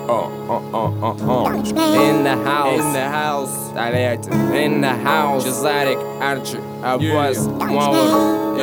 In the house, Давайте. In the house, Чезарик, Арчи, Аббас, Маур,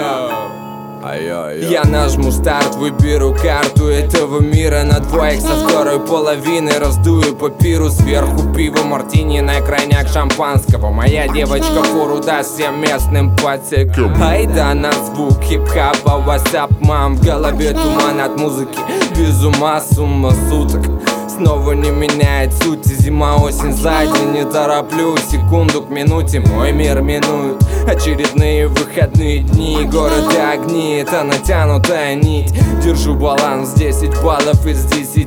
Я нажму старт, выберу карту этого мира на двоих со второй половины. Раздую папиру, сверху пиво, мартини, на крайняк шампанского. Моя девочка фору даст всем местным пацакам. Айда на звук хип-хапа, васап, мам. В голове туман от музыки, без ума, сумма суток снова не меняет сути. Зима, осень, сзади, не тороплю. Секунду к минуте мой мир минует очередные выходные дни. Город и огни, это натянутая нить. Держу баланс, 10 баллов из 10.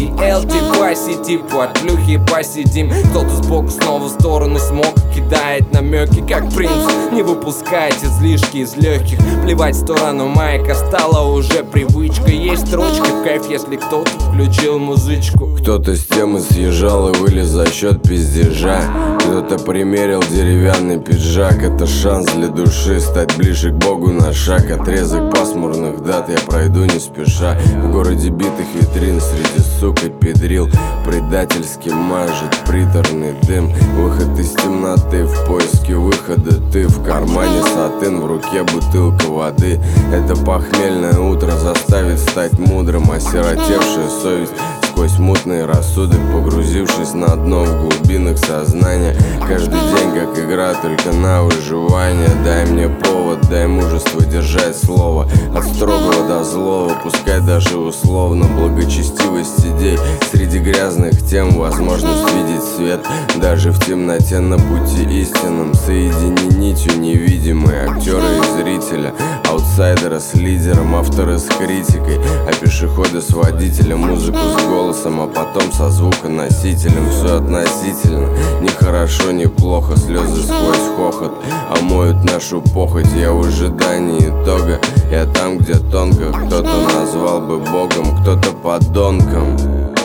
TLT по сети, под плюхи посидим. Кто-то сбоку снова в сторону смог, кидает намеки, как принц. Не выпускайте излишки из легких. Плевать в сторону майка, стала уже привычка. Есть строчки в кайф, если кто-то включил музычку. Кто-то с темы съезжал и вылез за счет пиздежа. Кто-то примерил деревянный пиджак. Это шанс для души стать ближе к Богу на шаг. Отрезок пасмурных дат я пройду не спеша. В городе битых витрин среди сук и педрил предательски мажет приторный дым. Выход из темноты в поиске выхода. Ты в кармане сатин, в руке бутылка воды. Это похмельное утро заставит стать мудрым. Осиротевшая совесть сквозь мутный рассудок, погрузившись на дно в глубинах сознания. Каждый день как игра, только на выживание. Дай мне повод, дай мужество держать слово. От строгого до злого, пускай даже условно. Благочестивость идей среди грязных тем, возможность видеть свет даже в темноте на пути истинном. Соедини нитью невидимые актеры и зрителя, аутсайдера с лидером, автора с критикой, а пешехода с водителем. Музыку с голосом, а потом со звуконосителем. Все относительно, ни хорошо, ни плохо. Слезы сквозь хохот омоют нашу похоть. Я в ожидании итога, я там, где тонко. Кто-то назвал бы богом, кто-то подонком.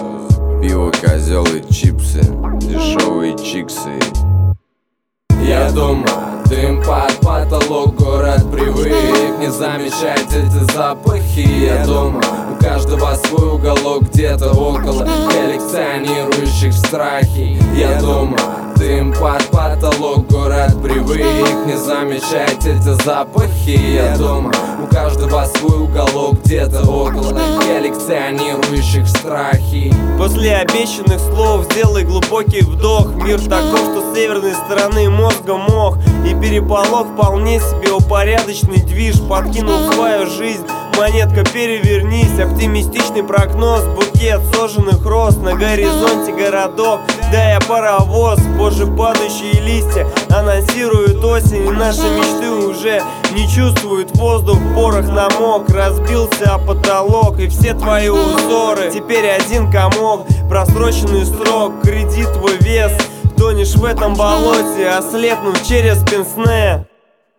Пиво, козел и чипсы, дешевые чиксы. Я дома, дым под потолок, город привык не замечать эти запахи. Я дома, у каждого свой уголок, где-то около коллекционирующих страхи. Я дома, дым под потолок, город привык не замечать эти запахи. Я дома, у каждого свой уголок, где-то около коллекционирующих страхи. После обещанных слов сделай глубокий вдох. Мир таков, что с северной стороны мозга мох. И переполох вполне себе упорядоченный движ. Подкинул свою жизнь, монетка перевернись. Оптимистичный прогноз, букет сожженных роз на горизонте городов. Да, я паровоз, позже падающие листья анонсируют осень. И наши мечты уже не чувствуют воздух. Порох намок, разбился о потолок. И все твои узоры теперь один комок. Просроченный срок, кредит твой вес. Тонешь в этом болоте, ослепнув через пенсне.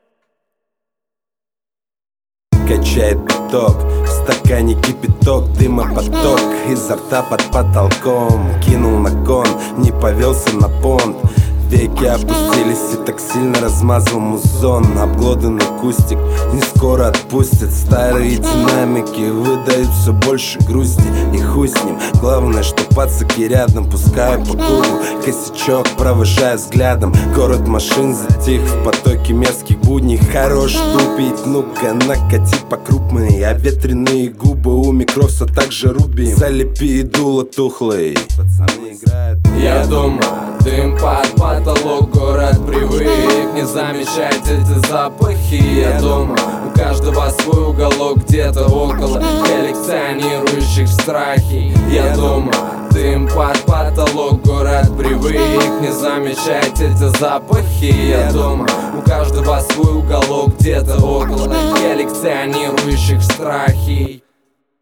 Качает биток, в стакане кипяток, дыма поток изо рта под потолком. Кинул на кон, не повелся на понт. Веки опустились и так сильно размазал музон. Обглоданный кустик не скоро отпустят. Старые динамики выдают все больше грусти. И хуй с ним, главное, что пацаки рядом. Пускаю по кругу косячок, провожая взглядом. Город машин затих в потоке мерзких будней. Хорош тупить, ну-ка накати покрупнее. А ветреные губы у микрофса также рубим. Залепи и дуло тухлый. Пацаны играют. Я дома, дым под потолок, город привык не замечать эти запахи. Я дома, у каждого свой уголок, где-то около коллекционирующих страхи. Я дома, дым под потолок, город привык не замечать эти запахи. Я дома, у каждого свой уголок, где-то около коллекционирующих страхи.